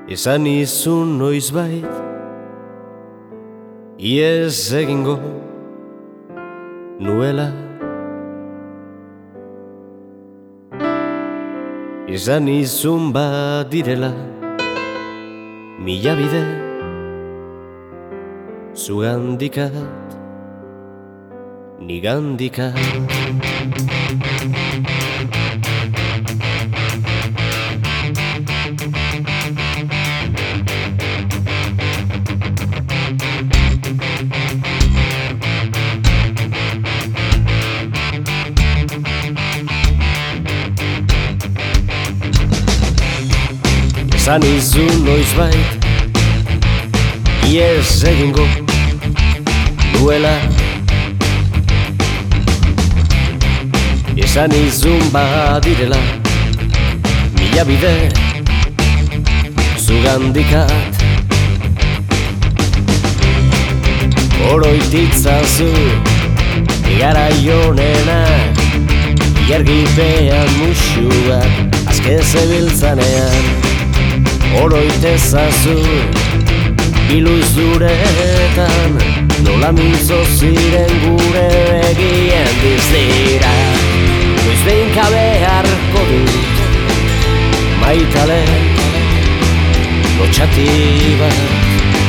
Esan izun noizbait iez egingo nuela. Esan izun badirela mila bide zugandikat nigandikat. Esan izun noizbait iez egingo nuela. Esan izun badirela mila bide zugandikat. Oroititzazu igara jonena, iargipean musuak azke zebiltzanean. Oroitezazu biluz duretan, nola mintzo ziren gure begien dizdira. Noiz behinka beharko dut maitale lotxati bat.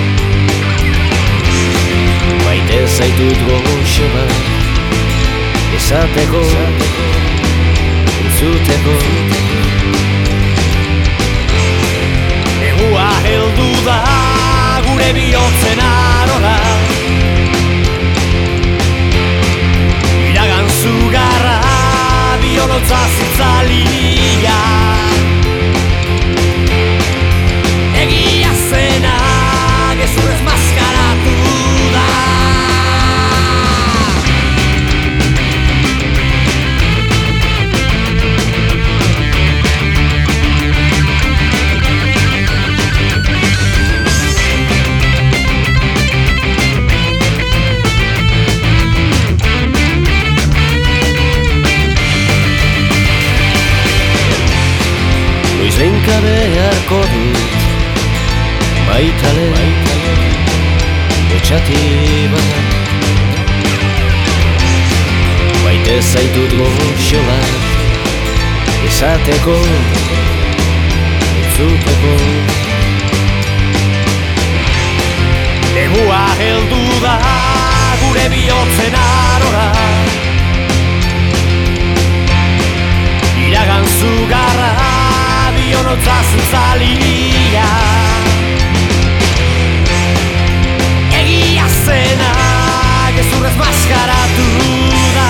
Maite zaitut goxe bat, esateko, entzuteko. Negua heldu da gure bihotzen arora, iragan zugarra bihotza zitzalia. Egia zena gezurrez maskaratu da. Noizbehinka beharko dut maitale lotxati bat. Maite zaitut goxo bat, esateko, entzuteko. Negua heldu da gure bihotzen arora, iragan zugarra bihotza zitzalia. Egia zena gezurrez maskaratu da.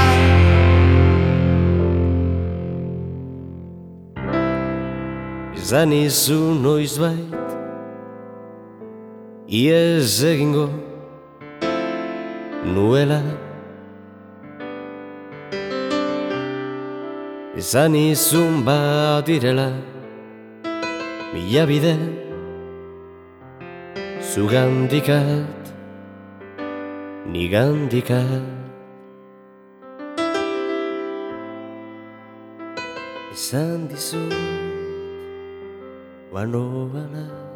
Esan izun noizbait iez egingo nuela. Esan izun badirela mila bide zugandikat nigandikat. Esan dizut banoala